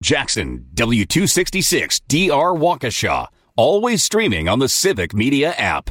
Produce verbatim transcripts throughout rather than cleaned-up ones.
Jackson, W two sixty-six D R Waukesha. Always streaming on the Civic Media app.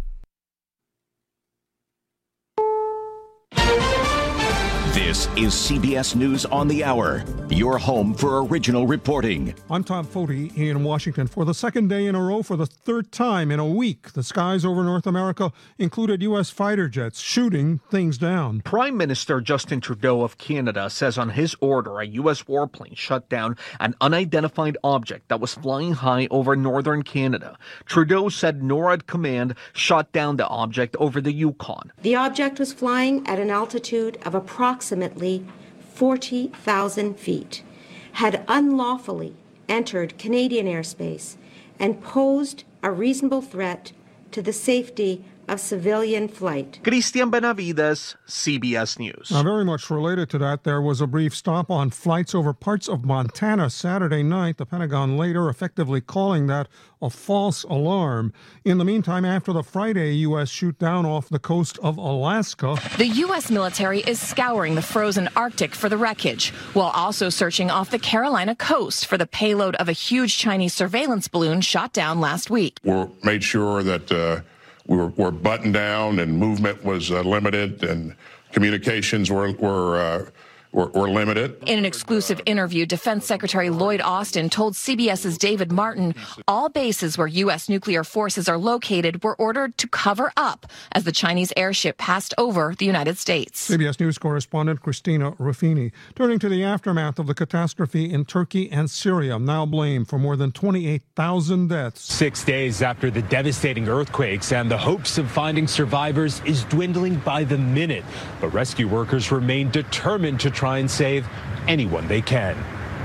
This is C B S News on the Hour, your home for original reporting. I'm Tom Foti in Washington. For the second day in a row, for the third time in a week, the skies over North America included U S fighter jets shooting things down. Prime Minister Justin Trudeau of Canada says on his order, a U S warplane shut down an unidentified object that was flying high over northern Canada. Trudeau said NORAD Command shot down the object over the Yukon. The object was flying at an altitude of approximately approximately forty thousand feet, had unlawfully entered Canadian airspace and posed a reasonable threat to the safety of civilian flight. Christian Benavides, C B S News. Now, very much related to that, there was a brief stop on flights over parts of Montana Saturday night. The Pentagon later effectively calling that a false alarm. In the meantime, after the Friday U S shoot down off the coast of Alaska, the U S military is scouring the frozen Arctic for the wreckage, while also searching off the Carolina coast for the payload of a huge Chinese surveillance balloon shot down last week. We made sure that uh, we were, were buttoned down and movement was uh, limited and communications were were, uh, were were limited. In an exclusive interview, Defense Secretary Lloyd Austin told CBS's David Martin all bases where U S nuclear forces are located were ordered to cover up as the Chinese airship passed over the United States. C B S News correspondent Christina Ruffini. Turning to the aftermath of the catastrophe in Turkey and Syria, now blamed for more than twenty-eight thousand deaths. Six days after the devastating earthquakes, and the hopes of finding survivors is dwindling by the minute. But rescue workers remain determined to try and save anyone they can.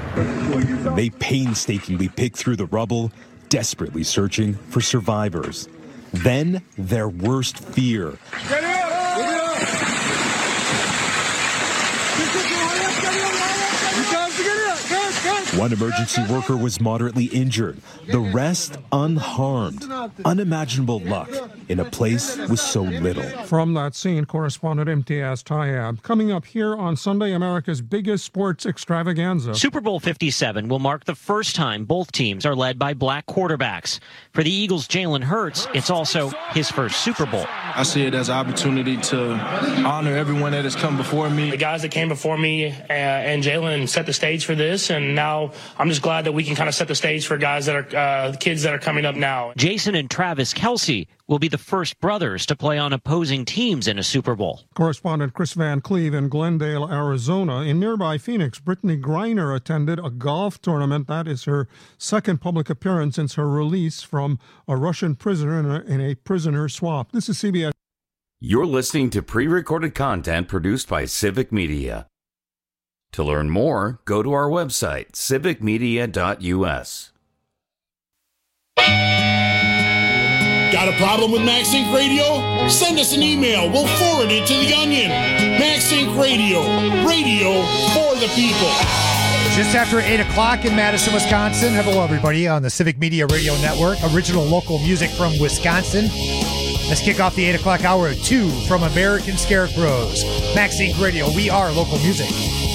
They painstakingly pick through the rubble, desperately searching for survivors. Then their worst fear. Get it up! Get it up! One emergency worker was moderately injured, the rest unharmed. Unimaginable luck in a place with so little. From that scene, correspondent Imtiaz Tayyab. Coming up here on Sunday, America's biggest sports extravaganza. Super Bowl fifty-seven will mark the first time both teams are led by black quarterbacks. For the Eagles' Jalen Hurts, it's also his first Super Bowl. I see it as an opportunity to honor everyone that has come before me. The guys that came before me uh, and Jalen set the stage for this, and now I'm just glad that we can kind of set the stage for guys that are uh, kids that are coming up now. Jason and Travis Kelce will be the first brothers to play on opposing teams in a Super Bowl. Correspondent Chris Van Cleve in Glendale, Arizona. In nearby Phoenix, Brittany Griner attended a golf tournament. That is her second public appearance since her release from a Russian prisoner in a, in a prisoner swap. This is C B S. You're listening to pre-recorded content produced by Civic Media. To learn more, go to our website, civic media dot u s. Got a problem with MaxSync Radio? Send us an email. We'll forward it to The Onion. MaxSync Radio. Radio for the people. Just after eight o'clock in Madison, Wisconsin. Hello, everybody, on the Civic Media Radio Network. Original local music from Wisconsin. Let's kick off the eight o'clock hour at two from American Scarecrows. MaxSync Radio. We are local music.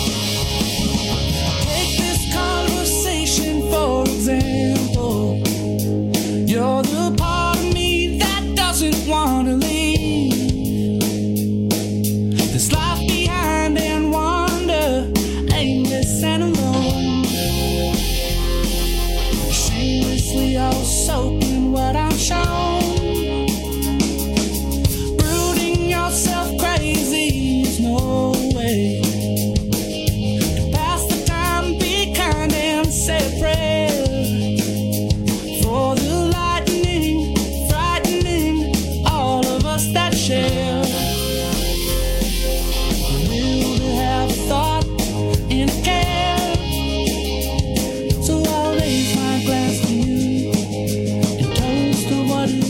Take this conversation, for example. You're the part of me that doesn't want to leave. There's life behind and wonder, aimless and alone. Shamelessly all soaked in what I'm shown. Brooding yourself crazy is no way to pass the time. Be kind and say a prayer for the lightning, frightening all of us that share. The will to have thought and care. So I'll raise my glass to you and toast to what is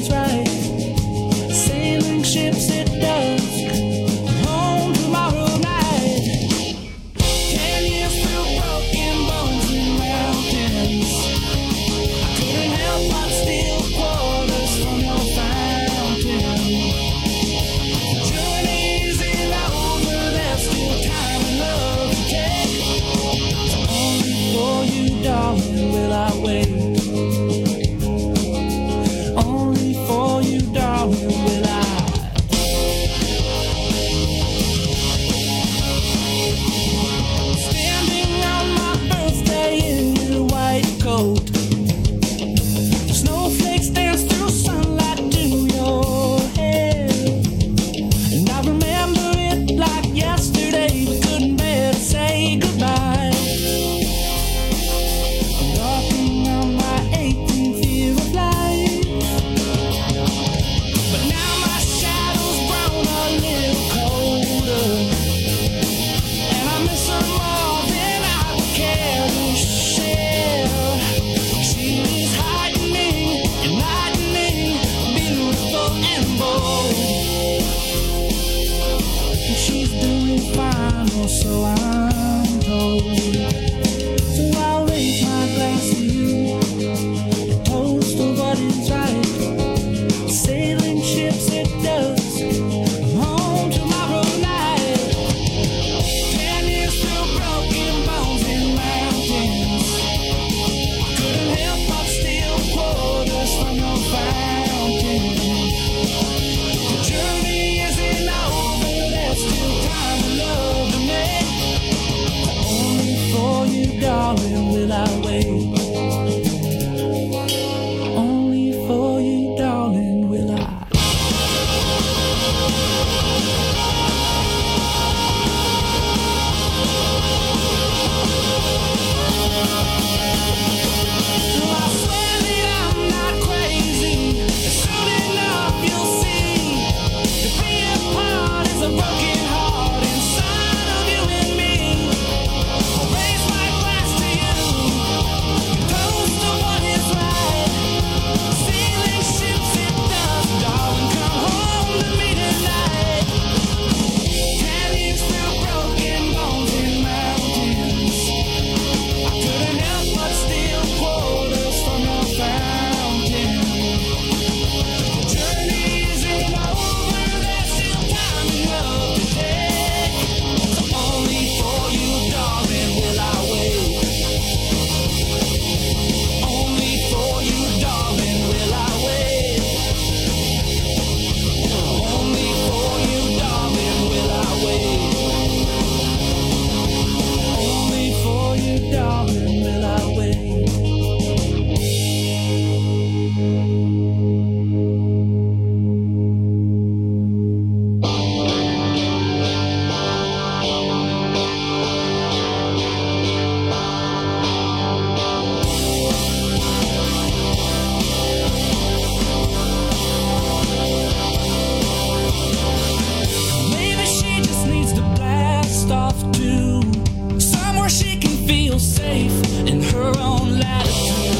her own latitude.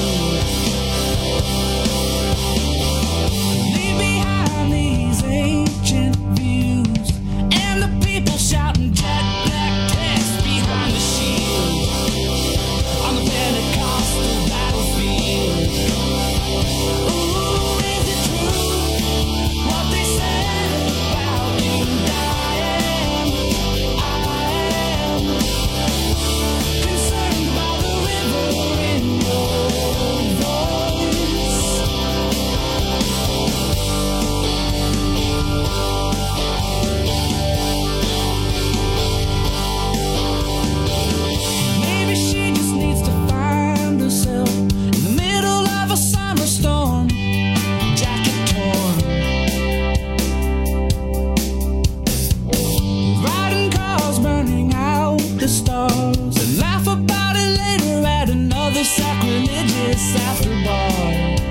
Leave behind these ancient views and the people shouting jet black text behind the shield on the Pentecostal battlefield. Ooh, is it true what they said about you, Diane? I am concerned by the river in your voice. Maybe she just needs to find herself in the middle of a summer storm, jacket torn, riding cars burning out the stars, and laugh about it later at another sacrilegious after bar.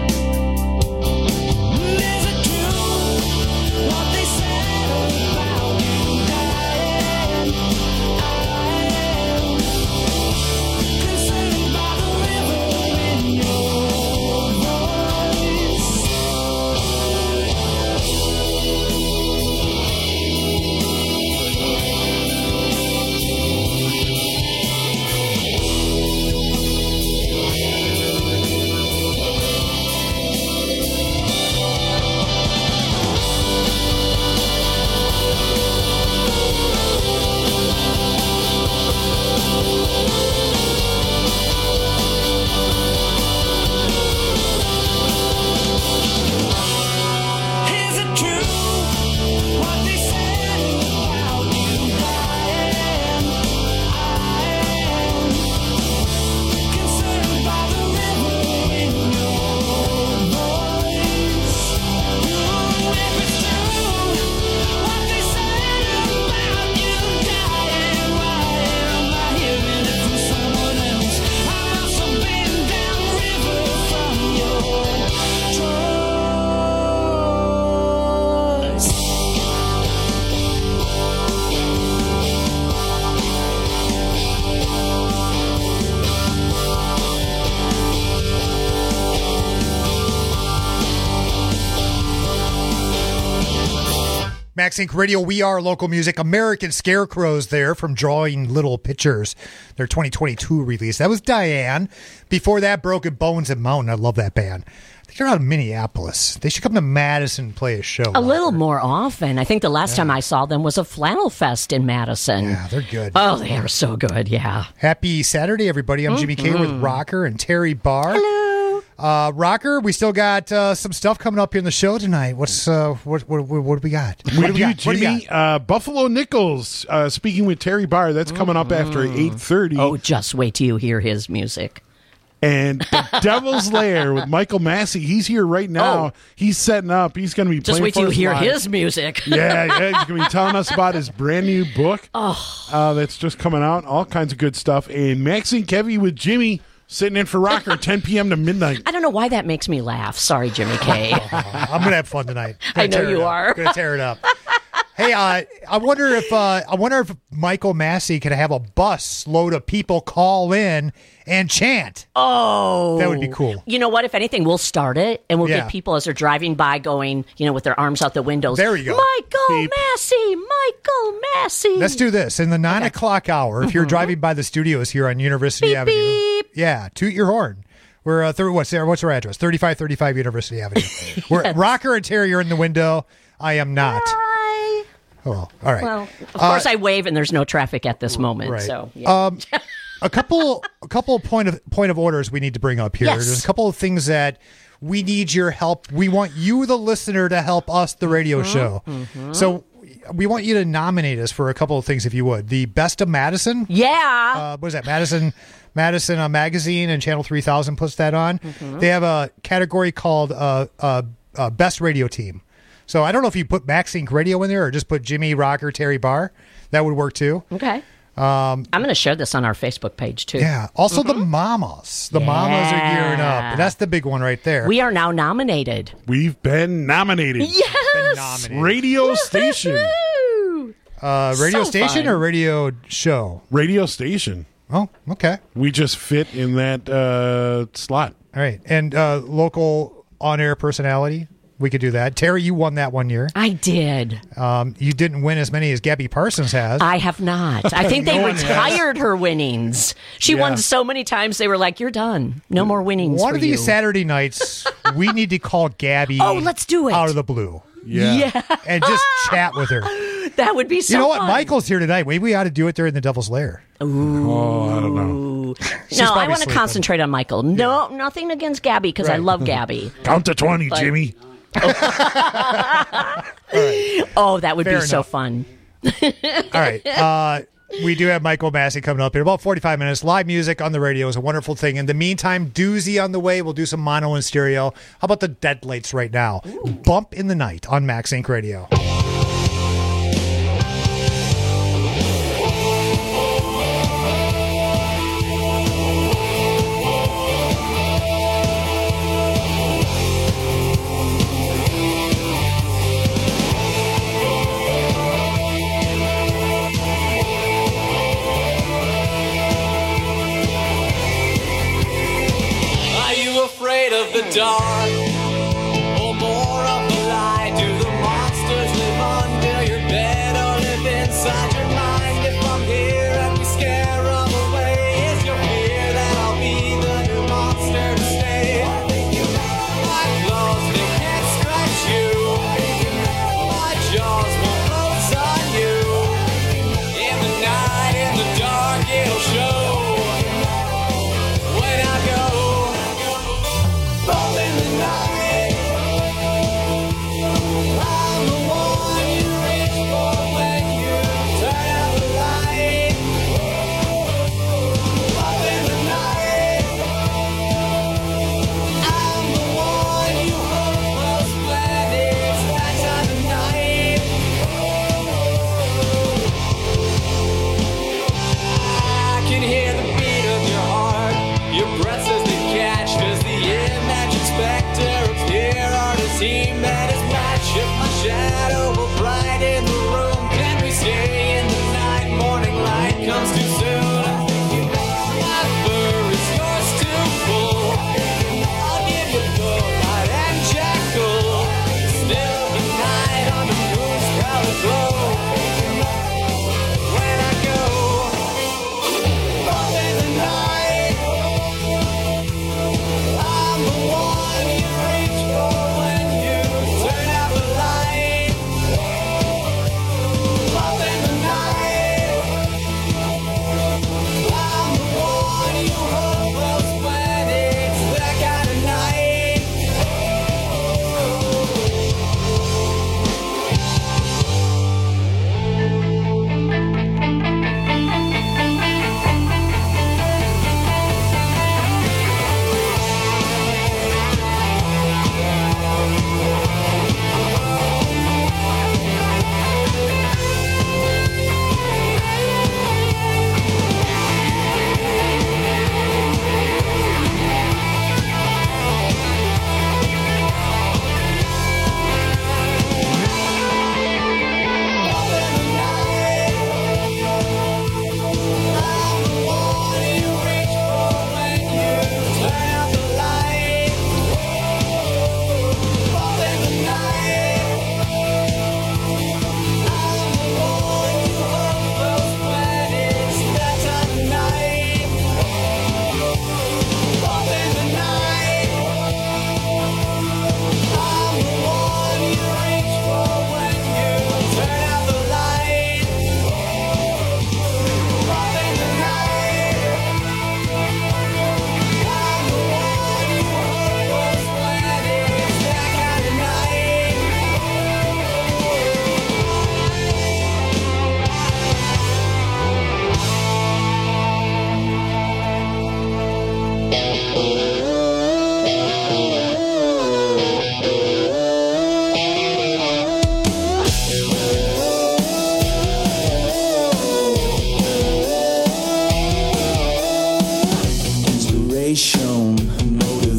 Is it true what they said about you, Diane? I am concerned by the river in your voice. Is it true what they said about you, Diane? I am concerned by the river in your voice. Ooh, if it's true what they said about you, Diane, why am I hearing it from someone else? I must have been downriver from your choice. Max Inc Radio, we are local music. American Scarecrows there from Drawing Little Pictures, their twenty twenty-two release. That was Diane. Before that, Broken Bones and Mountain. I love that band. I think they're out of Minneapolis. They should come to Madison and play a show. A little more often. I think the last time I saw them was a Flannel Fest in Madison. Yeah, they're good. Oh, they are so good, yeah. Happy Saturday, everybody. I'm Jimmy K with Rocker and Terry Barr. Hello. Uh, Rocker, we still got uh, some stuff coming up here in the show tonight. What's uh, what, what, what, what do we got? We What do do, got? What do you Jimmy. got? Uh, Buffalo Nichols, uh, speaking with Terry Barr. That's coming up after eight thirty. Oh, just wait till you hear his music. And The Devil's Lair with Michael Massey. He's here right now. Oh. He's setting up. He's going to be Just playing wait till for you us hear live. his music. yeah, yeah, he's going to be telling us about his brand new book Oh. uh, that's just coming out. All kinds of good stuff. And Maxine Kevy with Jimmy sitting in for Rocker, ten p.m. to midnight. I don't know why that makes me laugh. Sorry, Jimmy K. I'm going to have fun tonight. I know you are. Going to tear it up. Hey, uh, I wonder if uh, I wonder if Michael Massey could have a bus load of people call in and chant. Oh, That would be cool. You know what? If anything, we'll start it, and we'll Yeah. get people as they're driving by going, you know, with their arms out the windows. There you go. Michael Massey, Michael Massey. Let's do this in the nine o'clock hour. If you're Mhm. driving by the studios here on University Avenue, yeah, toot your horn. We're uh, thir- what's there? What's our address? thirty-five thirty-five University Avenue. We're Rocker and Terry are in the window. I am not. Oh, all right. Well, of course Uh, I wave, and there's no traffic at this moment. Right. So, yeah. Um, a couple, a couple of point of point of orders we need to bring up here. Yes. There's a couple of things that we need your help. We want you, the listener, to help us, the radio Mhm, show. mhm. So we want you to nominate us for a couple of things, if you would. The Best of Madison. Yeah. Uh, what is that? Madison, Madison uh, Magazine and Channel three thousand puts that on. Mhm. They have a category called uh, uh, uh, Best Radio Team. So I don't know if you put Max Inc Radio in there or just put Jimmy, Rocker, Terry Barr. That would work too. Okay. Um, I'm going to share this on our Facebook page, too. yeah. Also, the mamas. The mamas are gearing up. Yeah. That's the big one right there. We are now nominated. We've been nominated. Yes. Radio station. Uh, radio So station fun. or radio show? Radio station. Oh, okay. We just fit in that uh, slot. All right. And uh, local on-air personality, we could do that. Terry, you won that one year. I did. Um, you didn't win as many as Gabby Parsons has. I have not. I think they No one retired her winnings. She Yeah. won so many times, they were like, you're done. No more winnings One for of these you. Saturday nights, we need to call Gabby Oh, let's do it. out of the blue. Yeah. Yeah. And just chat with her. That would be so You know what? fun. Michael's here tonight. Maybe we ought to do it during the Devil's Lair. Ooh. Oh, I don't know. She's No, I probably want to sleeping. concentrate on Michael. No, nothing against Gabby because I Right. love Gabby. Count to twenty, But- Jimmy. Oh, that would Fair be so enough. fun. All right. Uh, we do have Michael Massey coming up in about forty-five minutes. Live music on the radio is a wonderful thing. In the meantime, doozy on the way. We'll do some mono and stereo. How about the Deadlights right now? Bump in the Night on Max Inc Radio. Are you afraid of the dark? Or more of the light? Do the monsters live under your bed or live inside your mind? If I'm here and we scare them away, is your fear that I'll be the new monster to stay? My claws, they can't scratch you. My jaws will close on you. In the night, in the dark, it'll show. When I go bump in the night, I'm the one you reach for when you turn out the light. Bump in the night, I'm the one you hope most glad it's that time of night. I can hear the beat of your heart. Your breath says to catch. Does the imagined specter appear? Or does he met his match? If my shadow will brighten the room, can we stay in the night? Morning light comes too soon. My fur is yours to pull. I'll give you both light and jackal. Still the night on the moon's proud glow. When I go bump in the night, I'm the one you reach for when you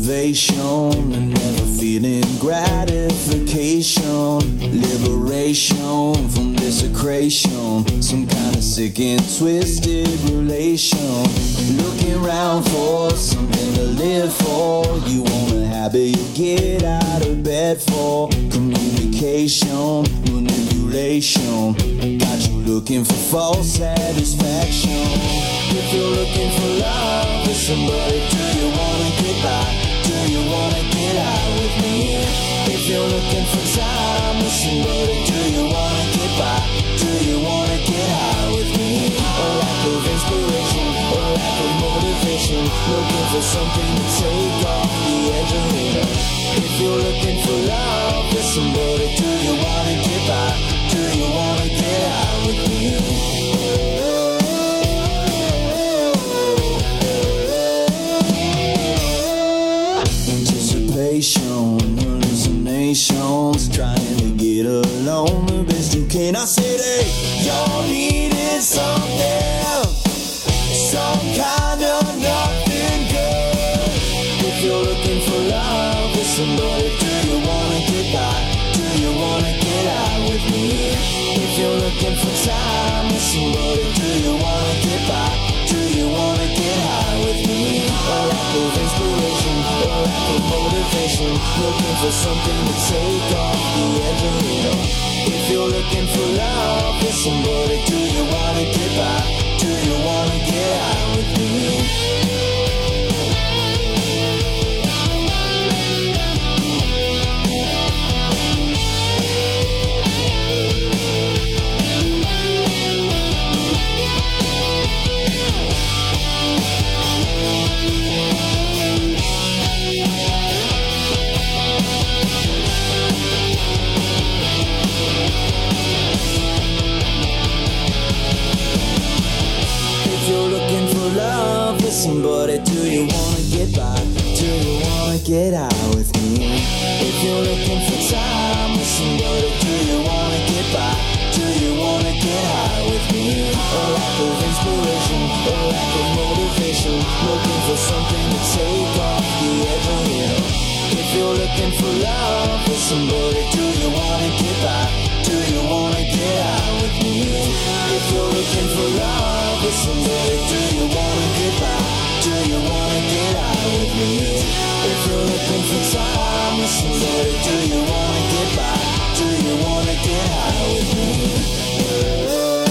motivation and never feeling gratification, liberation from desecration, some kind of sick and twisted relation, looking around for something to live for. You want a habit you get out of bed for, communication, manipulation, got you looking for false satisfaction. If you're looking for love with somebody, do you wanna get by? Do you wanna get out with me? If you're looking for time with somebody, do you wanna get by? Do you wanna get high with me? A lack of inspiration, a lack of motivation, looking for something to take off the edge of it. If you're looking for love with somebody, do you wanna get by? Do you wanna get high with me? Hallucinations, trying to get along the best you can. I said, hey, y'all needed something, some kind of nothing good. If you're looking for love with somebody, do you wanna get by? Do you wanna get out with me? If you're looking for time with somebody, do you wanna get by? Do you wanna get high with me? A lack of inspiration, a lack of motivation, looking for something to take off the edge of it. If you're looking for love with somebody, do you wanna get by? Do you wanna get high with me? Somebody, do you wanna get by? Do you wanna get out with me? If you're looking for time with somebody, do you wanna get by? Do you wanna get high with me? A lack of inspiration, a lack of motivation, looking for something to take off the edge of it. If you're looking for love with somebody, do you wanna get by? Do you wanna get out with me? If you're looking for love with somebody, do you wanna get by? Do you wanna get out with me? If you're looking for time with somebody, do you wanna get by? Do you wanna get out with me?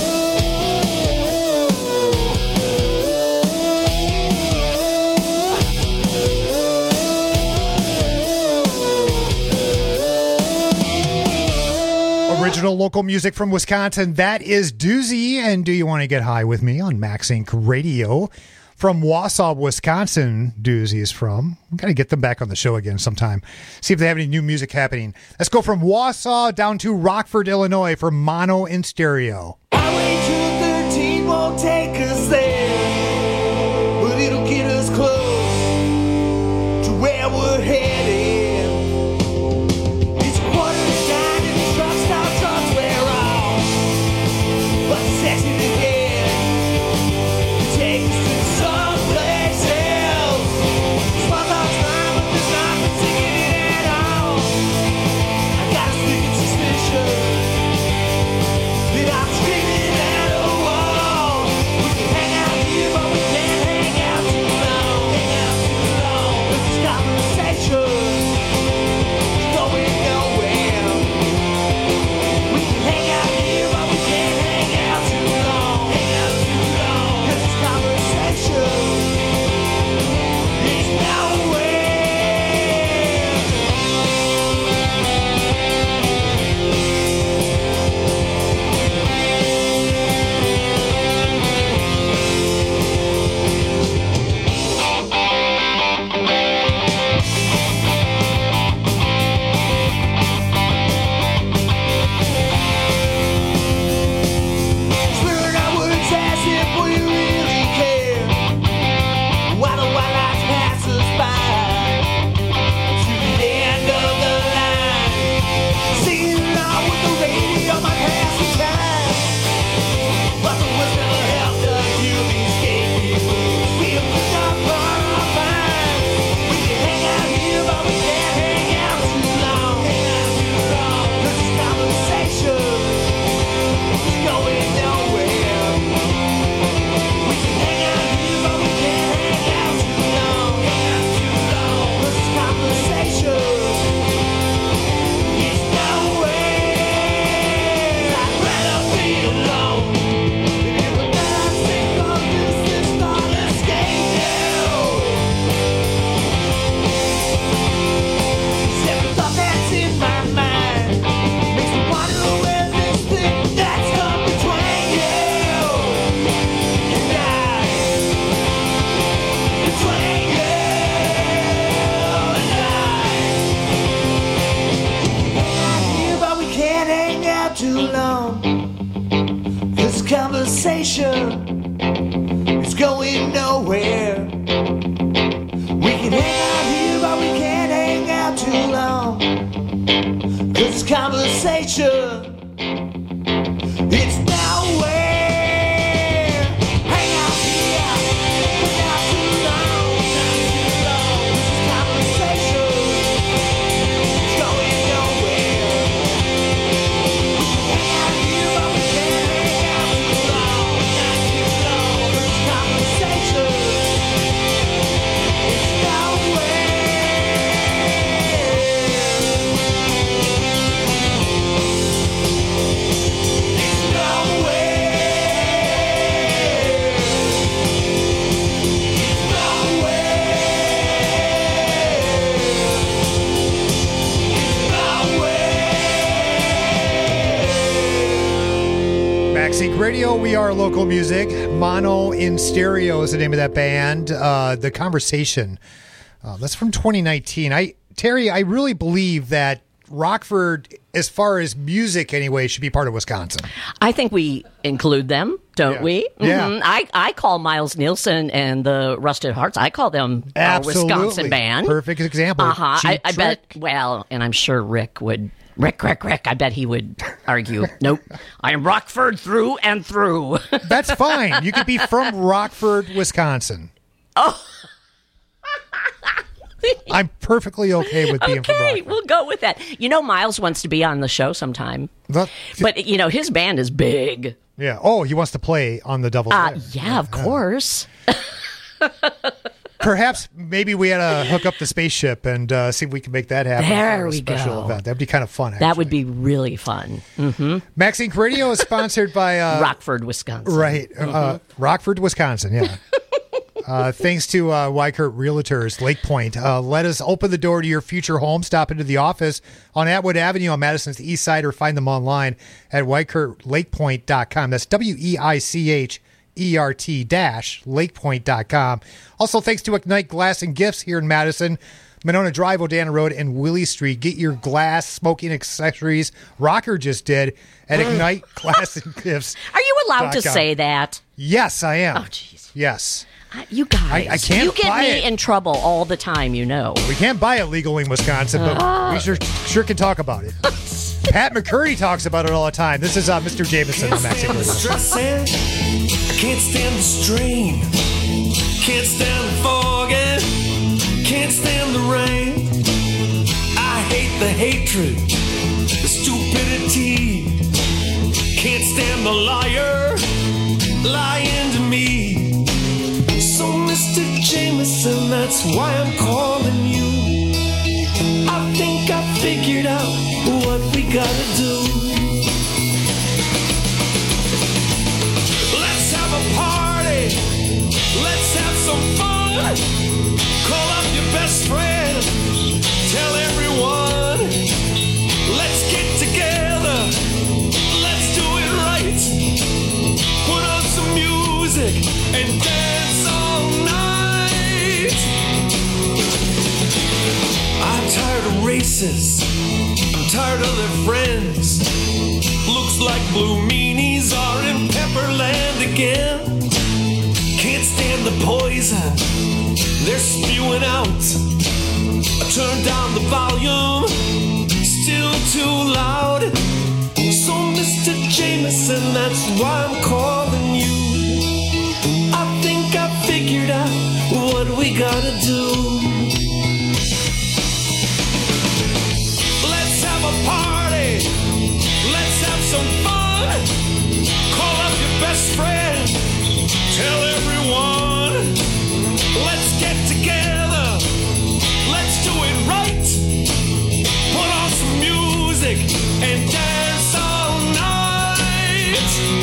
Original local music from Wisconsin. That is Doozy and Do You Want to Get High with Me on Max Incorporated. Radio. From Wausau, Wisconsin, Doozy is from. We've got to get them back on the show again sometime. See if they have any new music happening. Let's go from Wausau down to Rockford, Illinois for Mono in Stereo. Highway two thirteen won't take us there, but it'll get us close to where we're headed. It's quarter to nine and the truck stop trucks wear off, but the sexy again to take us to someplace else. Small talk's fine, but there's nothing singing it at all. I got a sneaking suspicion that I'm screaming at a wall. We can hang out here, but we can't hang out too long. Hang out too long. This conversation is going nowhere. We can hang out here, but we can't hang out too long. Hang out too long. This conversation is nowhere. long. Cause this conversation, it's nowhere. Hang out here, but not too long, not too long. This conversation, it's going nowhere. Hang out here, but we can't hang out too long, not too long. This conversation, it's nowhere. Backseat Radio, we are local music. Mono in Stereo is the name of that band. Uh, the Conversation. Uh, that's from twenty nineteen. I Terry, I really believe that Rockford, as far as music anyway, should be part of Wisconsin. I think we include them, don't Yeah. we? Yeah. Mhm. I, I call Miles Nielsen and the Rusted Hearts, I call them a Absolutely. Wisconsin band. Perfect example. Uh-huh. I, Cheap I bet, Trick. well, and I'm sure Rick would, Rick, Rick, Rick, I bet he would argue, nope, I am Rockford through and through. That's fine. You could be from Rockford, Wisconsin. Oh. I'm perfectly okay with being from Okay, Rockford. we'll go with that. You know, Miles wants to be on the show sometime. The- But, you know, his band is big. Yeah. Oh, he wants to play on the Devil's Uh, Lair. yeah, of course. Perhaps maybe we had to hook up the spaceship and uh, see if we can make that happen. There for a we special go. event. That'd be kind of fun. Actually. That would be really fun. Mm-hmm. Maxine Radio is sponsored by uh, Rockford, Wisconsin. Right, uh, Rockford, Wisconsin. Yeah. Uh, thanks to uh, Wykert Realtors, Lake Point. Uh, let us open the door to your future home. Stop into the office on Atwood Avenue on Madison's east side or find them online at wykert lake point dot com. That's W E I C H E R T dash lakepoint dot com. Also, thanks to Ignite Glass and Gifts here in Madison. Monona Drive, O'Dana Road, and Willie Street. Get your glass smoking accessories. Rocker just did at Ignite Glass and Gifts. Are you allowed to say that? Yes, I am. Oh, jeez. Yes. Uh, You guys, I- I can't you get buy me it. in trouble all the time, you know. We can't buy it legally in Wisconsin, but Ah. we sure sure can talk about it. Pat McCurdy talks about it all the time. This is uh, Mister Jameson on Mexico. Can't stand the stressing, I can't stand the strain, can't stand the fogging, can't stand the rain. I hate the hatred, the stupidity, can't stand the liar lying to me. So Mister Jameson, that's why I'm calling you. I think I figured out what we gotta do. Let's have a party. Let's have some fun. Call up your best friend. Tell everyone. Let's get together. Let's do it right. Put on some music and dance all night. I'm tired of races. I'm tired of their friends. Looks like blue meanies are in Pepperland again. Can't stand the poison they're spewing out. I turned down the volume, still too loud. So Mister Jameson, that's why I'm calling you. I think I figured out what we gotta do. Let's have a party. Let's have some fun. Call up your best friend. Tell everyone. Let's get together. Let's do it right. Put on some music and dance all night.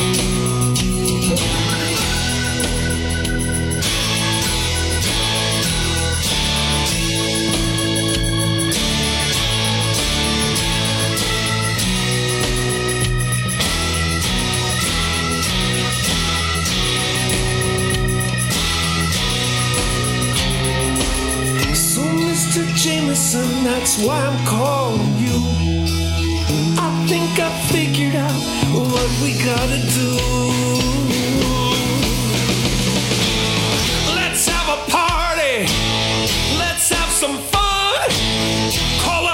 So Mister Jameson, that's why I'm calling you. I think I figured out what we gotta do. Let's have a party. Let's have some fun. Call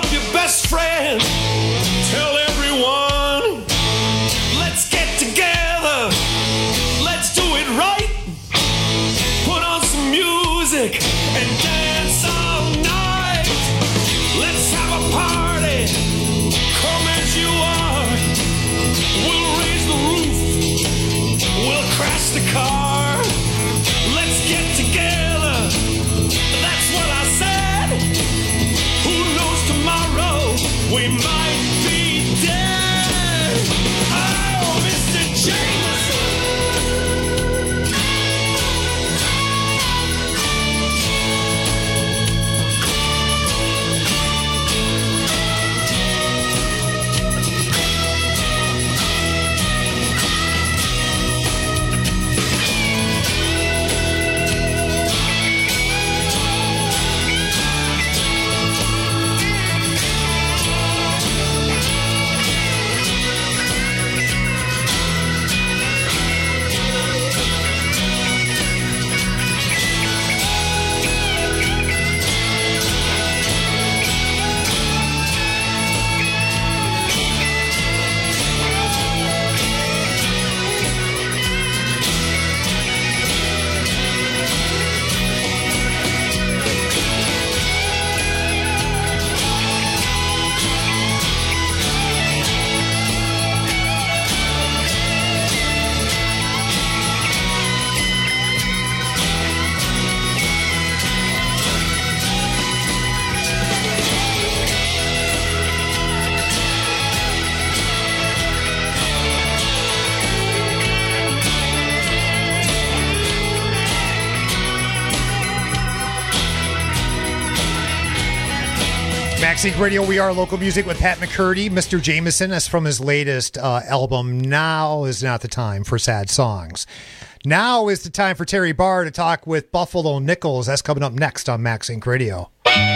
Maxink Radio, we are local music with Pat McCurdy. Mister Jameson, that's from his latest uh, album, Now Is Not the Time for Sad Songs. Now is the time for Terry Barr to talk with Buffalo Nichols. That's coming up next on Maxink Radio.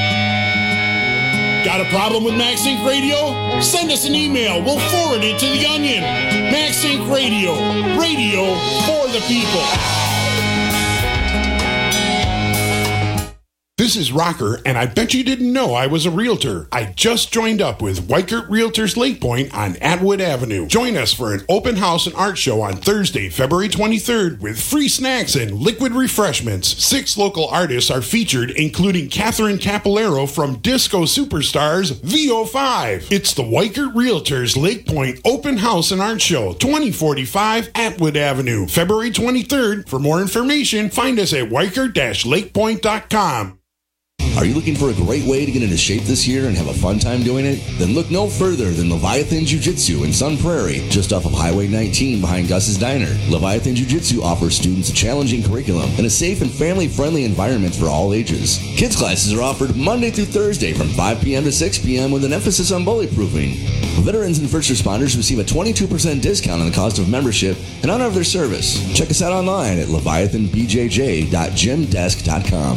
Got a problem with Maxink Radio? Send us an email. We'll forward it to The Onion. Maxink Radio. Radio for the people. This is Rocker, and I bet you didn't know I was a realtor. I just joined up with Weichert Realtors Lake Point on Atwood Avenue. Join us for an open house and art show on Thursday, February twenty-third, with free snacks and liquid refreshments. Six local artists are featured, including Catherine Capillero from Disco Superstars V O five. It's the Weichert Realtors Lake Point Open House and Art Show, twenty forty-five Atwood Avenue, February twenty-third. For more information, find us at weichert dash lake point dot com. Are you looking for a great way to get into shape this year and have a fun time doing it? Then look no further than Leviathan Jiu-Jitsu in Sun Prairie, just off of Highway nineteen behind Gus's Diner. Leviathan Jiu-Jitsu offers students a challenging curriculum and a safe and family-friendly environment for all ages. Kids classes are offered Monday through Thursday from five p.m. to six p.m. with an emphasis on bulletproofing. Veterans and first responders receive a twenty-two percent discount on the cost of membership in honor of their service. Check us out online at leviathan b j j dot gym desk dot com.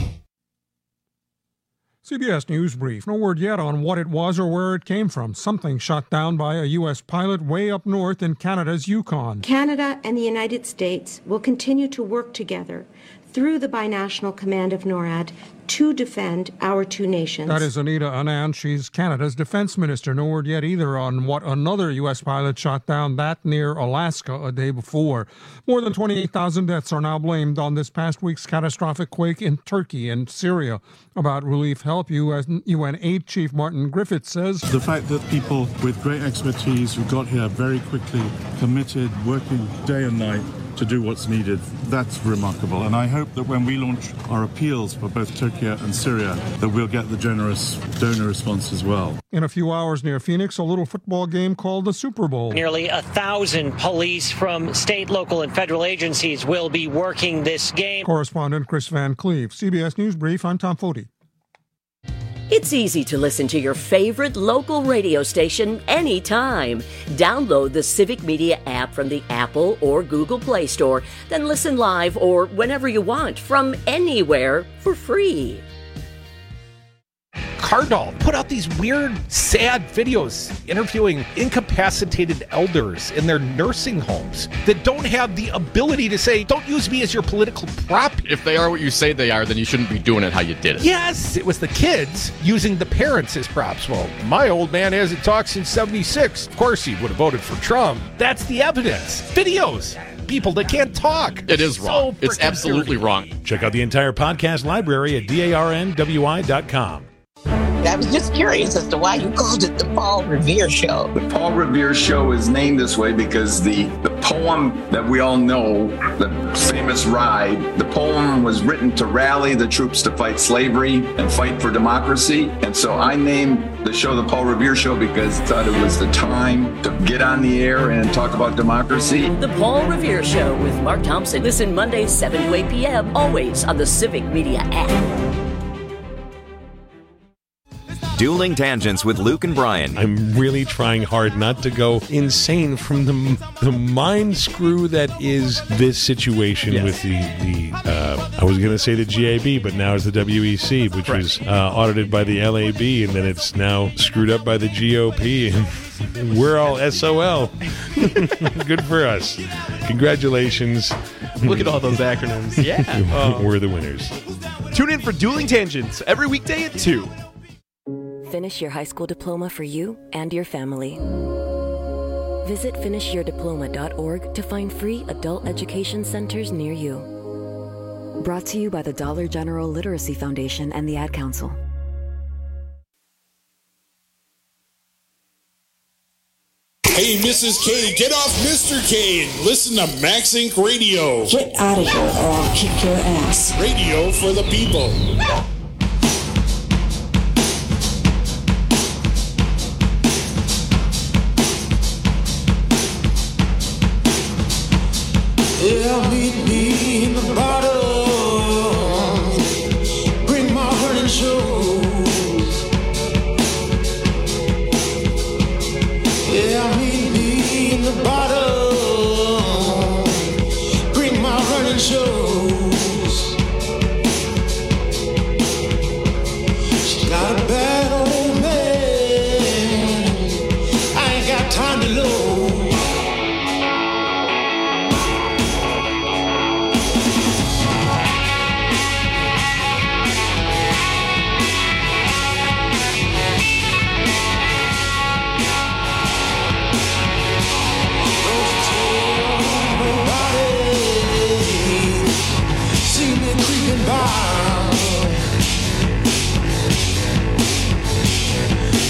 C B S News Brief. No word yet on what it was or where it came from. Something shot down by a U S pilot way up north in Canada's Yukon. Canada and the United States will continue to work together through the binational command of NORAD to defend our two nations. That is Anita Anand. She's Canada's defense minister. No word yet either on what another U S pilot shot down that near Alaska a day before. More than twenty-eight thousand deaths are now blamed on this past week's catastrophic quake in Turkey and Syria. About relief help, U N Aid Chief Martin Griffiths says the fact that people with great expertise who got here very quickly, committed, working day and night to do what's needed, that's remarkable. And I hope that when we launch our appeals for both Turkey and Syria, that we'll get the generous donor response as well. In a few hours near Phoenix, a little football game called the Super Bowl. Nearly a thousand police from state, local, and federal agencies will be working this game. Correspondent Chris Van Cleve, C B S News Brief. I'm Tom Foti. It's easy to listen to your favorite local radio station anytime. Download the Civic Media app from the Apple or Google Play Store, then listen live or whenever you want from anywhere for free. Cardall put out these weird, sad videos interviewing incapacitated elders in their nursing homes that don't have the ability to say, don't use me as your political prop. If they are what you say they are, then you shouldn't be doing it how you did it. Yes, it was the kids using the parents as props. Well, my old man hasn't talked since seventy-six. Of course he would have voted for Trump. That's the evidence. Videos. People that can't talk. It is wrong. So it's absolutely wrong. Check out the entire podcast library at darn w i dot com. I was just curious as to why you called it the Paul Revere Show. The Paul Revere Show is named this way because the, the poem that we all know, the famous ride, the poem was written to rally the troops to fight slavery and fight for democracy. And so I named the show the Paul Revere Show because I thought it was the time to get on the air and talk about democracy. The Paul Revere Show with Mark Thompson. Listen Mondays, seven to eight p.m., always on the Civic Media app. Dueling Tangents with Luke and Brian. I'm really trying hard not to go insane from the the mind screw that is this situation yes. with the, the uh, I was going to say the G A B, but now it's the W E C, which right. was uh, audited by the L A B, and then it's now screwed up by the G O P, and we're all S O L. Good for us. Congratulations. Look at all those acronyms. Yeah. Oh. We're the winners. Tune in for Dueling Tangents every weekday at two. Finish your high school diploma for you and your family. Visit finish your diploma dot org to find free adult education centers near you. Brought to you by the Dollar General Literacy Foundation and the Ad Council. Hey, Missus K, get off Mister K and listen to Maxink Radio. Get out of here or I'll kick your ass. Radio for the people. Yeah, meet me in the bottom. Bring my heart and show.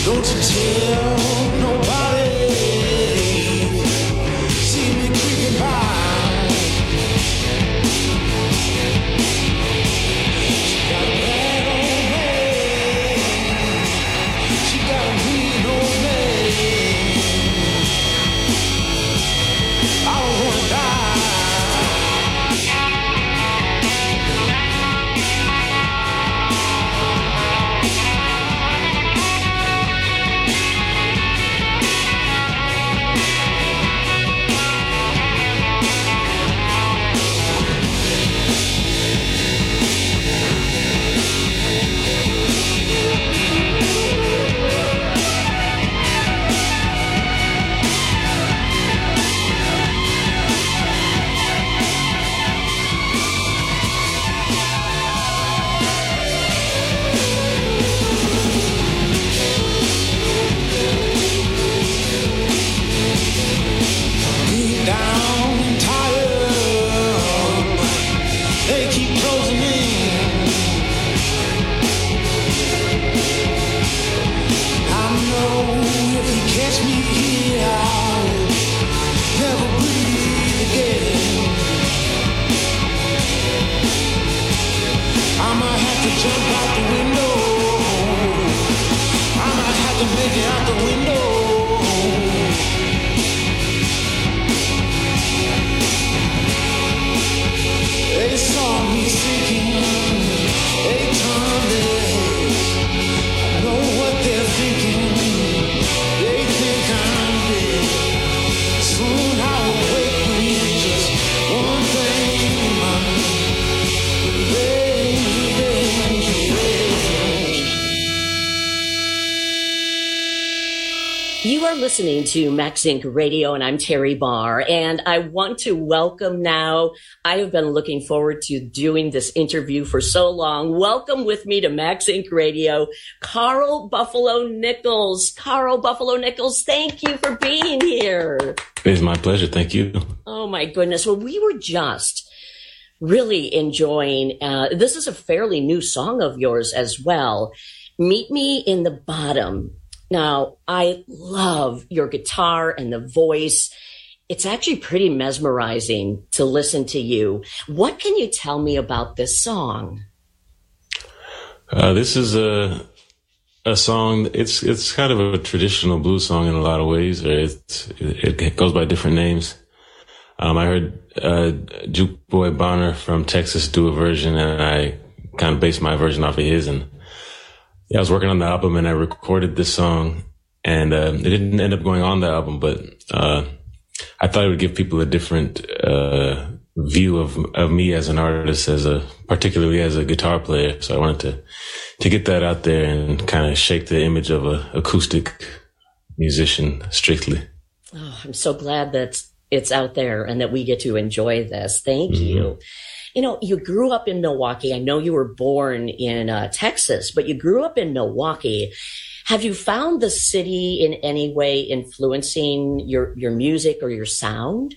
Don't you tell nobody. See me creeping by. She got a bag on me. She got a green on me. I don't wanna die. Down and tired, they keep closing in. I know if you catch me here, I'll never breathe again. I might have to jump out the window. I might have to make it out the window. They saw me sinking, they turned their heads. I know what they're thinking, they think I'm dead. Soon I will wake with just one thing in mind. Revenge, revenge, revenge. You are listening to Max Incorporated. Radio, and I'm Terry Barr, and I want to welcome now, I have been looking forward to doing this interview for so long. Welcome with me to Max Incorporated. Radio, Carl Buffalo Nichols. Carl Buffalo Nichols, thank you for being here. It's my pleasure. Thank you. Oh my goodness. Well, we were just really enjoying, uh, this is a fairly new song of yours as well. Meet Me in the Bottom. Now, I love your guitar and the voice. It's actually pretty mesmerizing to listen to you. What can you tell me about this song? Uh, this is a a song. It's it's kind of a traditional blues song in a lot of ways. It's, it, it goes by different names. Um, I heard uh, Juke Boy Bonner from Texas do a version, and I kind of based my version off of his. And yeah, I was working on the album, and I recorded this song, and uh, it didn't end up going on the album, but uh, I thought it would give people a different uh, view of of me as an artist, as a particularly as a guitar player. So I wanted to to get that out there and kind of shake the image of a acoustic musician strictly. Oh, I'm so glad that it's out there and that we get to enjoy this. Thank mm-hmm. you. You know, you grew up in Milwaukee. I know you were born in uh, Texas, but you grew up in Milwaukee. Have you found the city in any way influencing your, your music or your sound?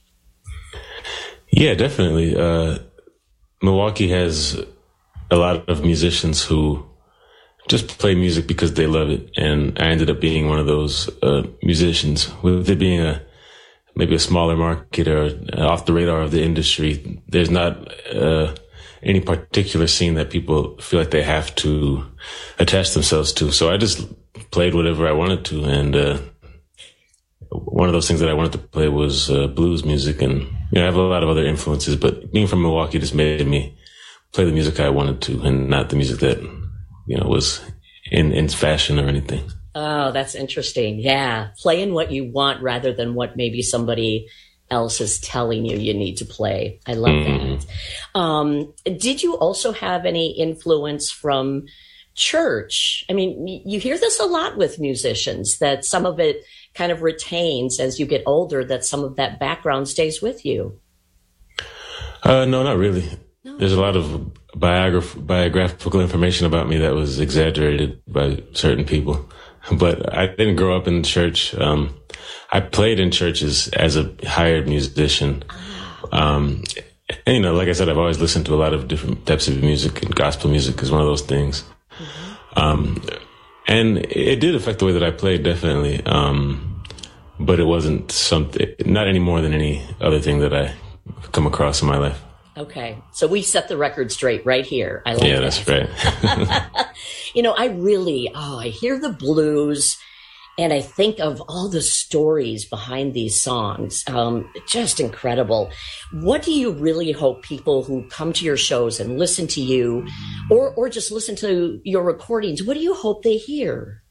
Yeah, definitely. Uh, Milwaukee has a lot of musicians who just play music because they love it. And I ended up being one of those uh, musicians. With it being a maybe a smaller market or off the radar of the industry, there's not uh, any particular scene that people feel like they have to attach themselves to. So I just played whatever I wanted to. And uh, one of those things that I wanted to play was uh, blues music. And you know, I have a lot of other influences, but being from Milwaukee just made me play the music I wanted to and not the music that, you know, was in, in fashion or anything. Oh, that's interesting. Yeah. Playing what you want rather than what maybe somebody else is telling you you need to play. I love mm-hmm. that. Um, did you also have any influence from church? I mean, you hear this a lot with musicians, that some of it kind of retains as you get older, that some of that background stays with you. Uh, no, not really. No. There's a lot of biograph- biographical information about me that was exaggerated by certain people. But I didn't grow up in church. Um, I played in churches as a hired musician. Um, and, you know, like I said, I've always listened to a lot of different types of music, and gospel music is one of those things. Um, And it did affect the way that I played, definitely. Um, but it wasn't something, not any more than any other thing that I come across in my life. Okay. So we set the record straight right here. I like yeah, that. that's right. You know, I really, oh, I hear the blues and I think of all the stories behind these songs. Um, just incredible. What do you really hope people who come to your shows and listen to you or, or just listen to your recordings, what do you hope they hear?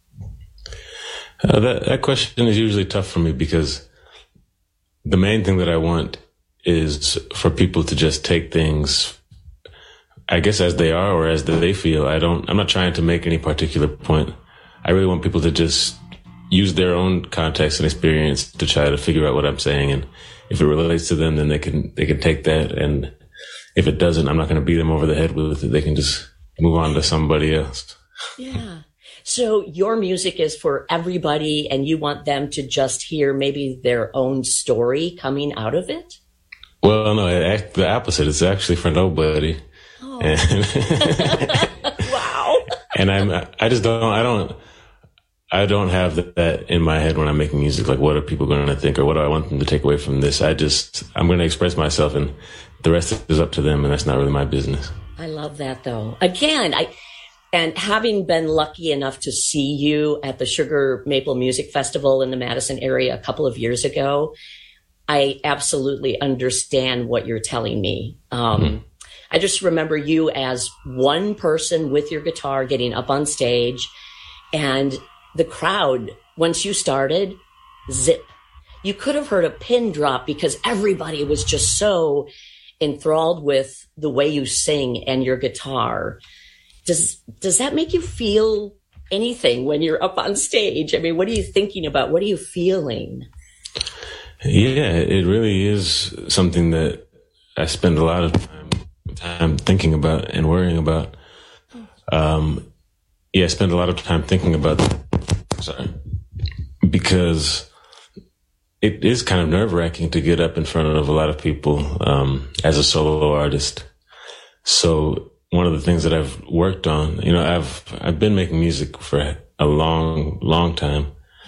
Uh, that, that question is usually tough for me because the main thing that I want is for people to just take things, I guess, as they are or as they feel. I don't, I'm not trying to make any particular point. I really want people to just use their own context and experience to try to figure out what I'm saying. And if it relates to them, then they can, they can take that. And if it doesn't, I'm not going to beat them over the head with it. They can just move on to somebody else. Yeah. So your music is for everybody and you want them to just hear maybe their own story coming out of it? Well, no, it, the opposite. It's actually for nobody. Oh. And wow. And I'm, I just don't, I don't, I don't have that in my head when I'm making music. Like, what are people going to think or what do I want them to take away from this? I just, I'm going to express myself and the rest is up to them. And that's not really my business. I love that though. Again, I, and having been lucky enough to see you at the Sugar Maple Music Festival in the Madison area a couple of years ago, I absolutely understand what you're telling me. Um, mm-hmm. I just remember you as one person with your guitar getting up on stage and the crowd, once you started, zip. You could have heard a pin drop because everybody was just so enthralled with the way you sing and your guitar. Does, does that make you feel anything when you're up on stage? I mean, what are you thinking about? What are you feeling? Yeah, it really is something that I spend a lot of time, time thinking about and worrying about. Um, yeah, I spend a lot of time thinking about that. Sorry. Because it is kind of nerve-wracking to get up in front of a lot of people um, as a solo artist. So one of the things that I've worked on, you know, I've I've been making music for a long, long time.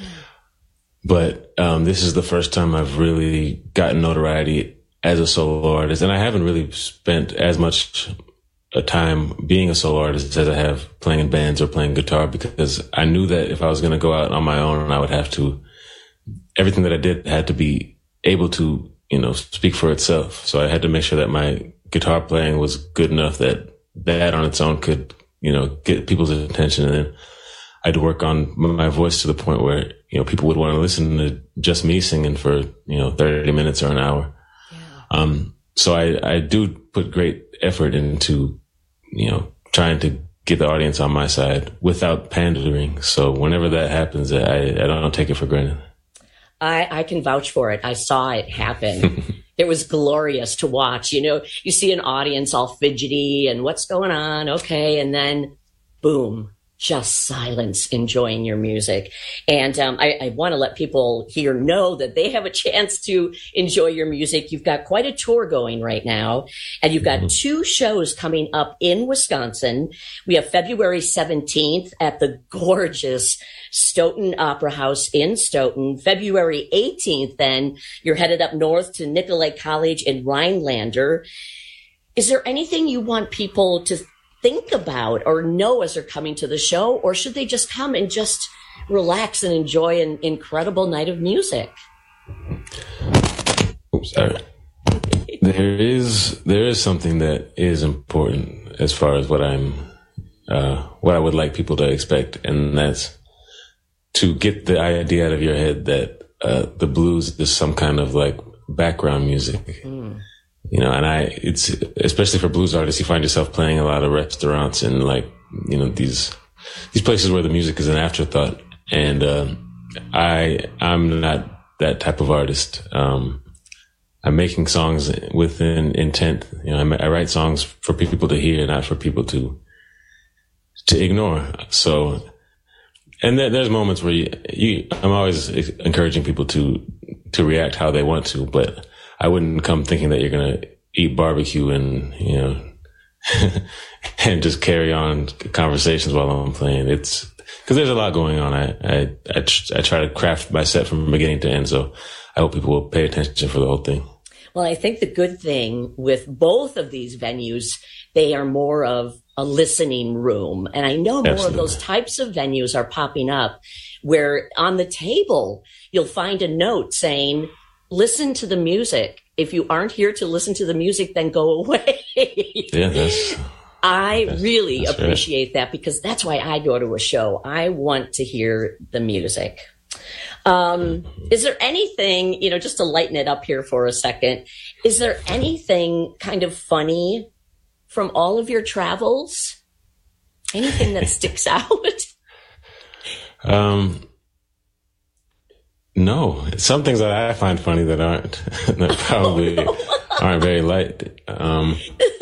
But um, this is the first time I've really gotten notoriety as a solo artist. And I haven't really spent as much time being a solo artist as I have playing in bands or playing guitar, because I knew that if I was going to go out on my own, I would have to, everything that I did had to be able to, you know, speak for itself. So I had to make sure that my guitar playing was good enough that that on its own could, you know, get people's attention. And then I had to work on my voice to the point where, you know, people would want to listen to just me singing for, you know, thirty minutes or an hour. Yeah. Um, so I, I do put great effort into, you know, trying to get the audience on my side without pandering. So whenever that happens, I, I don't take it for granted. I, I can vouch for it. I saw it happen. It was glorious to watch. You know, you see an audience all fidgety and what's going on? Okay. And then boom. Just silence, enjoying your music. And um, I, I want to let people here know that they have a chance to enjoy your music. You've got quite a tour going right now, and you've got mm-hmm. two shows coming up in Wisconsin. We have February seventeenth at the gorgeous Stoughton Opera House in Stoughton. February eighteenth, then, you're headed up north to Nicolay College in Rhinelander. Is there anything you want people to think about or know as they're coming to the show, or should they just come and just relax and enjoy an incredible night of music? Oops, sorry. there is there is something that is important as far as what I'm uh, what I would like people to expect, and that's to get the idea out of your head that uh, the blues is some kind of like background music. Mm. You know, and I, it's, especially for blues artists, you find yourself playing a lot of restaurants and like, you know, these, these places where the music is an afterthought. And, uh, I, I'm not that type of artist. Um, I'm making songs with an intent. You know, I, I write songs for people to hear, not for people to, to ignore. So, and there, there's moments where you, you, I'm always encouraging people to, to react how they want to, but I wouldn't come thinking that you're going to eat barbecue and, you know, and just carry on conversations while I'm playing. It's, because there's a lot going on. I, I, I, tr- I try to craft my set from beginning to end. So I hope people will pay attention for the whole thing. Well, I think the good thing with both of these venues, they are more of a listening room. And I know more Absolutely. Of those types of venues are popping up where on the table, you'll find a note saying, listen to the music. If you aren't here to listen to the music, then go away. Yeah, that's, I that's, really that's appreciate right. that because that's why I go to a show. I want to hear the music. Um, is there anything, you know, just to lighten it up here for a second, is there anything kind of funny from all of your travels? Anything that sticks out? Um, no, some things that I find funny that aren't, that probably oh, no. aren't very light. Um,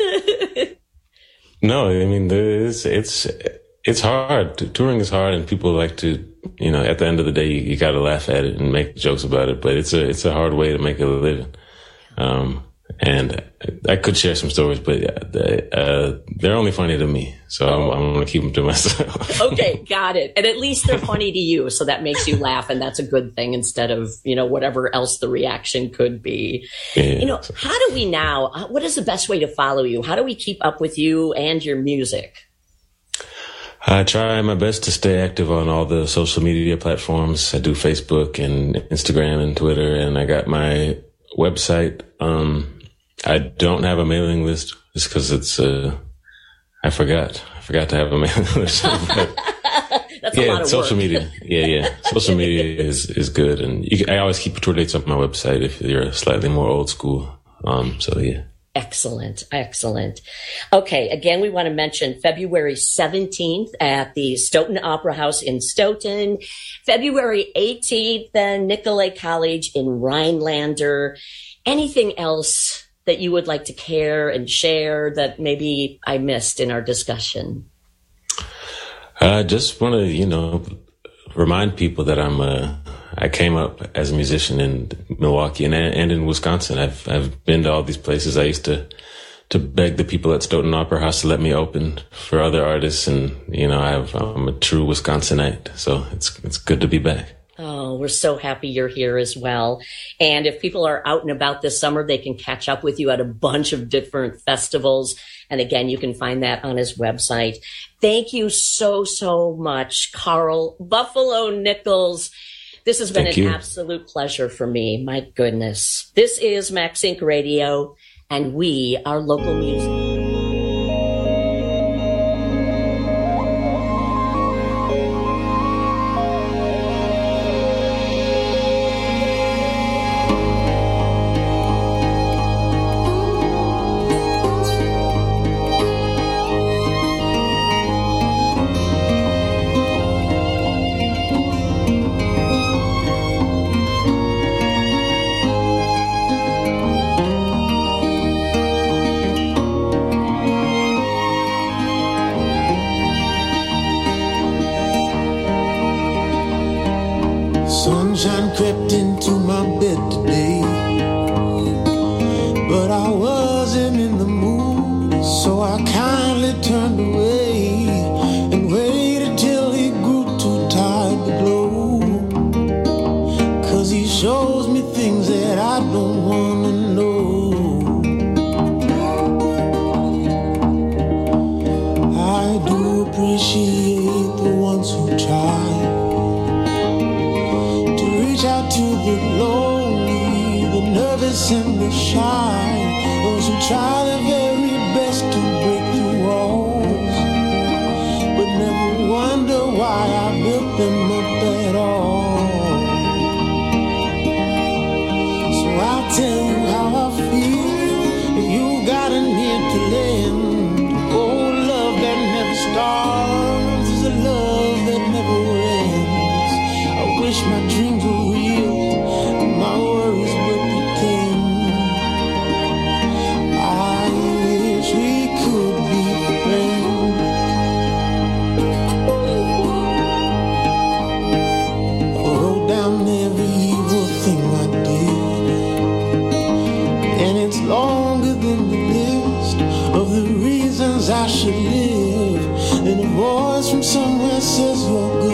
no, I mean, there's, it's, it's hard. Touring is hard and people like to, you know, at the end of the day, you, you got to laugh at it and make jokes about it, but it's a, it's a hard way to make a living. Um, and I could share some stories, but uh, they're only funny to me. So I'm, I'm going to keep them to myself. Okay, got it. And at least they're funny to you. So that makes you laugh. And that's a good thing instead of, you know, whatever else the reaction could be. Yeah. You know, how do we now, what is the best way to follow you? How do we keep up with you and your music? I try my best to stay active on all the social media platforms. I do Facebook and Instagram and Twitter, and I got my website. Um, I don't have a mailing list just because it's, uh, I forgot. I forgot to have a mailing list. That's yeah, a lot of social work. media. Yeah, yeah. Social media is, is good. And you can, I always keep tour dates on my website if you're slightly more old school. Um, so yeah. Excellent. Excellent. Okay. Again, we want to mention February seventeenth at the Stoughton Opera House in Stoughton, February eighteenth, then Nicolet College in Rhinelander. Anything else that you would like to care and share that maybe I missed in our discussion? I just want to, you know, remind people that I'm uh I came up as a musician in Milwaukee and and in Wisconsin. I've I've been to all these places. I used to to beg the people at Stoughton Opera House to let me open for other artists, and you know, I've, I'm a true Wisconsinite, so it's it's good to be back. Oh, we're so happy you're here as well. And if people are out and about this summer, they can catch up with you at a bunch of different festivals. And again, you can find that on his website. Thank you so, so much, Carl Buffalo Nichols. This has been Thank an you. absolute pleasure for me. My goodness. This is Max Inc Radio, and we are local music. Sunshine crept into my bed today, but I wasn't in the mood, so I kindly turned away and waited till he grew too tired to glow. Cause he shows me things that I don't wanna know. I do appreciate the ones who try out to the lonely, the nervous and the shy, those who try their very best to break through walls, but never wonder why I built them up at all. So I'll tell you how I feel, if you got an ear to lend. Oh, love that never starves is a love that never ends. I wish my dreams were my worries would pretend. I wish we could be friends. I wrote down every evil thing I did, and it's longer than the list of the reasons I should live. And a voice from somewhere says you're good.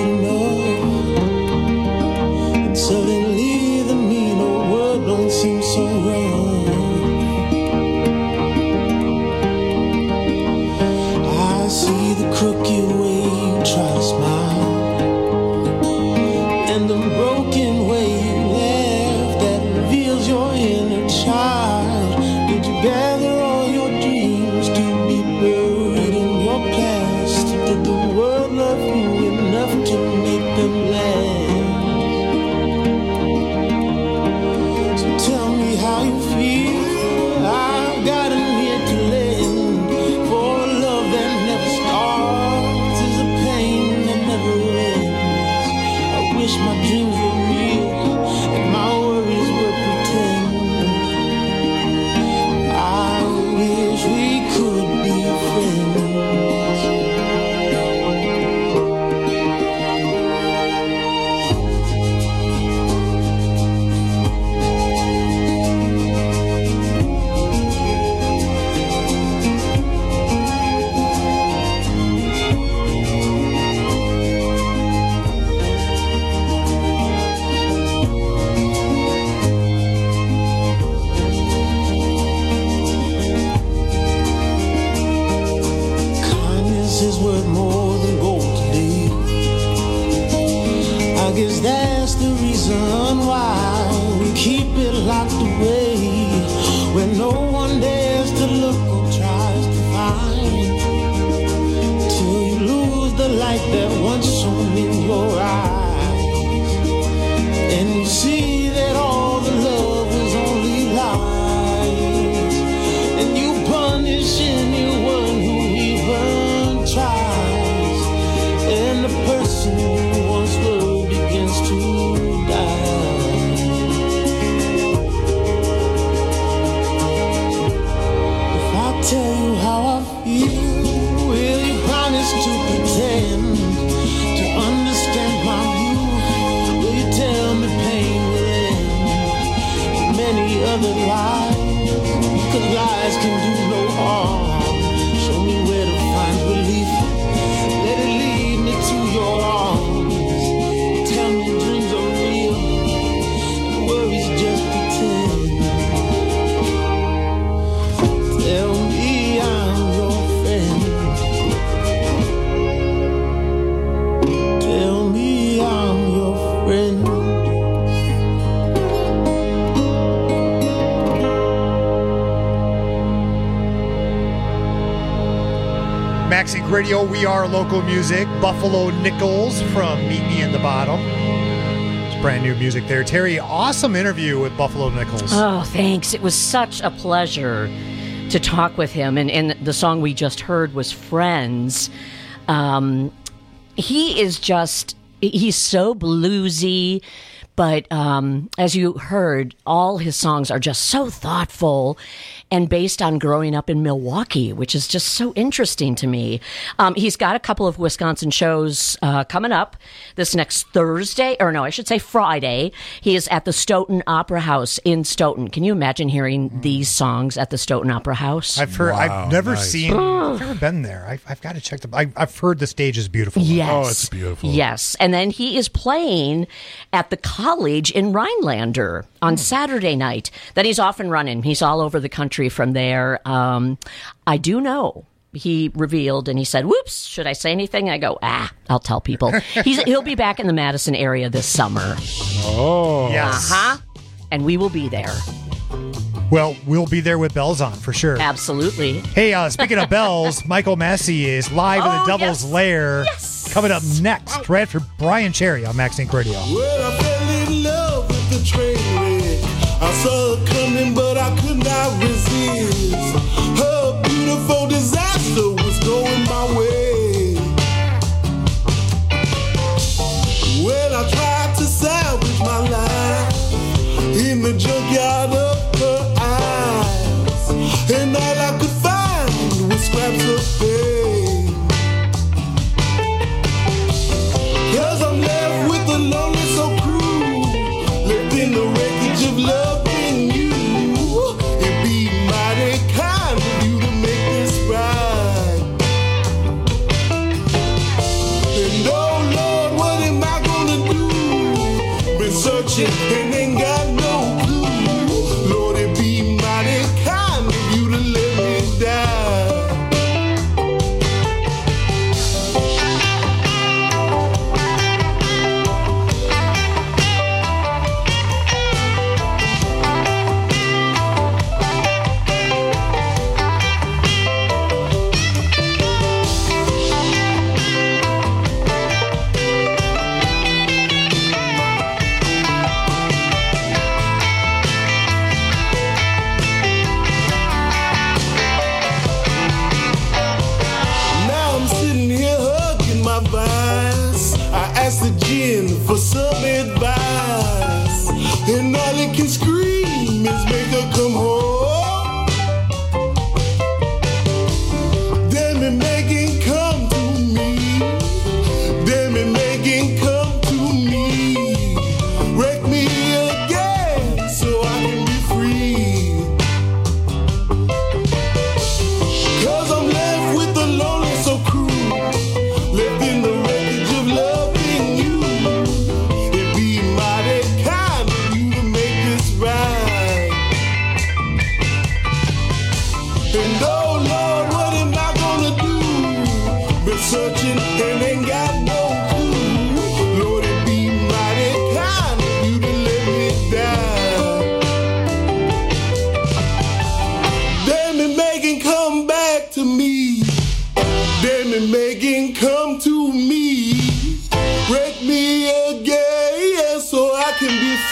guess that's the reason why we keep it locked away, where no one dares to look or tries to find, till you lose the light that once shone in your eyes, and you see that all the love was only lies, and you punish anyone who even tries, and the person you once loved begins to die. If I tell you how I feel, will you promise to pretend to understand my view? Will you tell me pain will end? Many other lies, 'cause lies can do no harm. Show me where to find relief. Let it lead me to your arms. Tell me dreams are real and worries just pretend. Tell me I'm your friend. Tell me I'm your friend. Maxink Radio, we are local music. Buffalo Nichols from Meet Me in the Bottom. It's brand new music there. Terry, awesome interview with Buffalo Nichols. Oh, thanks. It was such a pleasure to talk with him. And, and the song we just heard was Friends. Um, he is just, he's so bluesy. But um, as you heard, all his songs are just so thoughtful and based on growing up in Milwaukee, which is just so interesting to me. Um, he's got a couple of Wisconsin shows uh, coming up this next Thursday, or no, I should say Friday. He is at the Stoughton Opera House in Stoughton. Can you imagine hearing these songs at the Stoughton Opera House? I've heard. Wow, I've never nice. seen. I've never been there. I've, I've got to check the. I, I've heard the stage is beautiful. Yes. Oh, it's beautiful. Yes. And then he is playing at the college in Rhinelander on Hmm. Saturday night. Then he's off and running. He's all over the country from there. Um, I do know. He revealed and he said, whoops, should I say anything? I go, ah, I'll tell people. He's, he'll be back in the Madison area this summer. Oh. Yes. Uh-huh. And we will be there. Well, we'll be there with bells on for sure. Absolutely. Hey, uh, speaking of bells, Michael Massey is live in Oh, the Devil's yes. Lair. Yes. Coming up next, right after Brian Cherry on Maxink Radio. Well, I fell in love with the train wreck. I saw her coming, but I could not resist. Her beautiful disaster was going my way. Well, I tried to salvage my life in the junkyard of her eyes, and all I could find was scraps of pain. 'Cause I'm left with a lonely so cruel, left in the wreckage of loving you. It'd be mighty kind of you to make this right. And oh Lord, what am I gonna do? Been searching and ain't got no clue. Lord, it'd be mighty kind of you to let me die.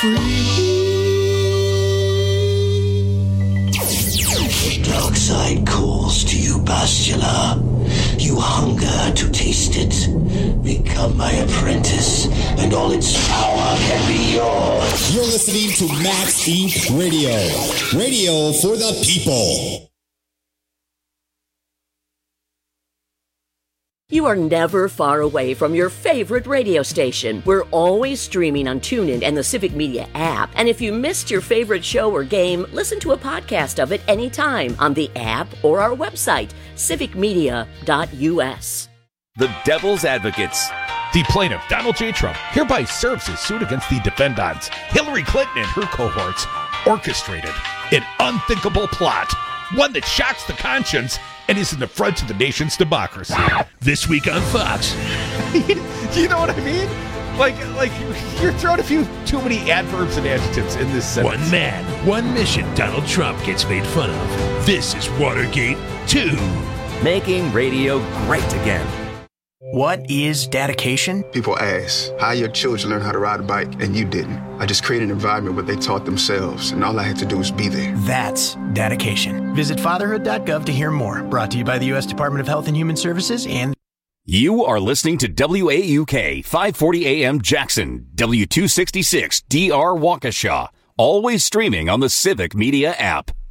The dark side calls to you, Bastila. You hunger to taste it. Become my apprentice, and all its power can be yours. You're listening to Max Incorporated. Radio. Radio for the people. You are never far away from your favorite radio station. We're always streaming on TuneIn and the Civic Media app. And if you missed your favorite show or game, listen to a podcast of it anytime on the app or our website, civic media dot u s. The Devil's Advocates. The plaintiff, Donald J. Trump, hereby serves his suit against the defendants, Hillary Clinton and her cohorts, orchestrated an unthinkable plot, one that shocks the conscience and is an affront to the nation's democracy. This week on Fox. You know what I mean? Like, like you're throwing a few too many adverbs and adjectives in this sentence. One man, one mission. Donald Trump gets made fun of. This is Watergate two. Making radio great again. What is dedication? People ask, how your children learn how to ride a bike and you didn't? I just created an environment where they taught themselves, and all I had to do was be there. That's dedication. Visit fatherhood dot gov to hear more. Brought to you by the U S Department of Health and Human Services and... You are listening to W A U K, five forty A M Jackson, W two sixty-six D R Waukesha. Always streaming on the Civic Media app.